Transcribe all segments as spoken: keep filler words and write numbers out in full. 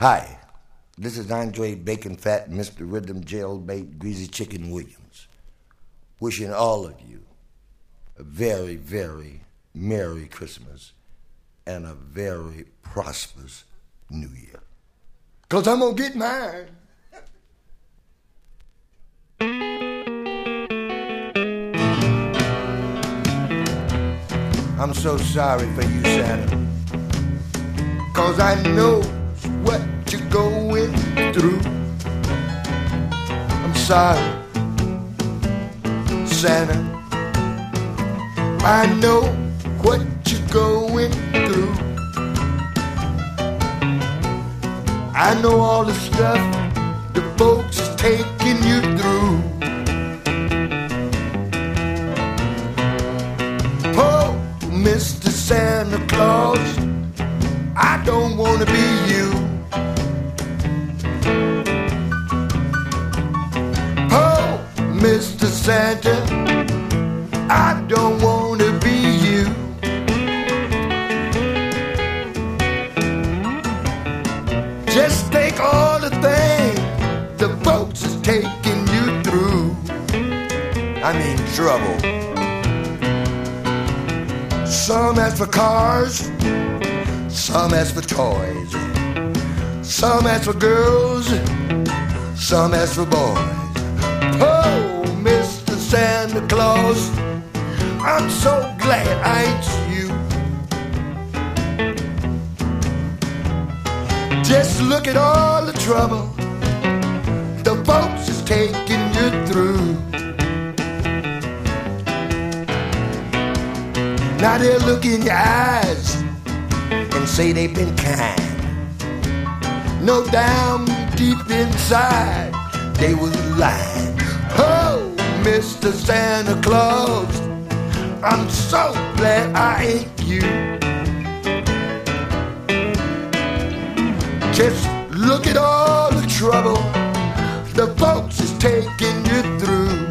Hi, this is Andre Bacon Fat, Mister Rhythm Jailbait Greasy Chicken Williams, wishing all of you a very, very Merry Christmas and a very prosperous New Year. Cause I'm gonna get mine. I'm so sorry for you, Santa, cause I know what you're going through. I'm sorry, Santa, I know what you're going through. I know all the stuff the folks is taking you through. Oh, Mister Santa Claus, I don't want to be you. Oh, Mister Santa, I don't want to be you. Just take all the things the folks is taking you through. I mean trouble. Some ask for cars, some ask for toys, some ask for girls, some ask for boys. Oh, Mister Santa Claus, I'm so glad I ain't you. Just look at all the trouble the folks is taking you through. Now they'll look in your eyes and say they've been kind. No, down deep inside they was lying. Oh, Mister Santa Claus, I'm so glad I ain't you. Just look at all the trouble the folks is taking you through.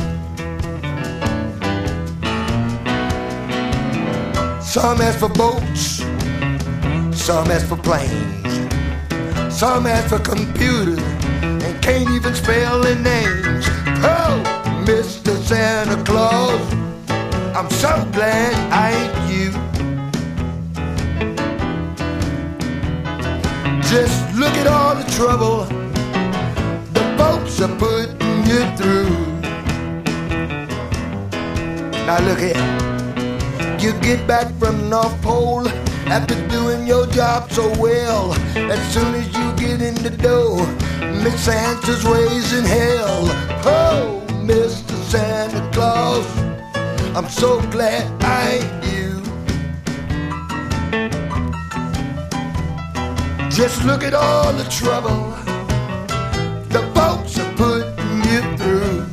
Some ask for boats, some ask for planes, some ask for computers and can't even spell their names. Oh, Mister Santa Claus, I'm so glad I ain't you. Just look at all the trouble the folks are putting you through. Now look here. You get back from the North Pole after doing your job so well. As soon as you get in the door, Miss Santa's raising hell. Oh, Mister Santa Claus, I'm so glad I ain't you. Just look at all the trouble the folks are putting you through.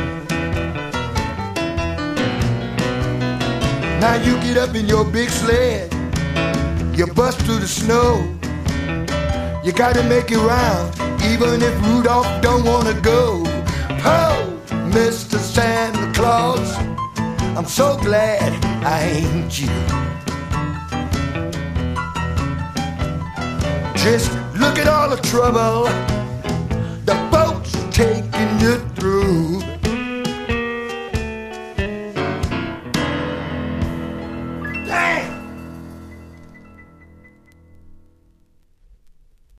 Now you get up in your big sled, you bust through the snow. You gotta make it round, even if Rudolph don't wanna go. Oh, Mister Santa Claus, I'm so glad I ain't you. Just look at all the trouble the folks are taking you through.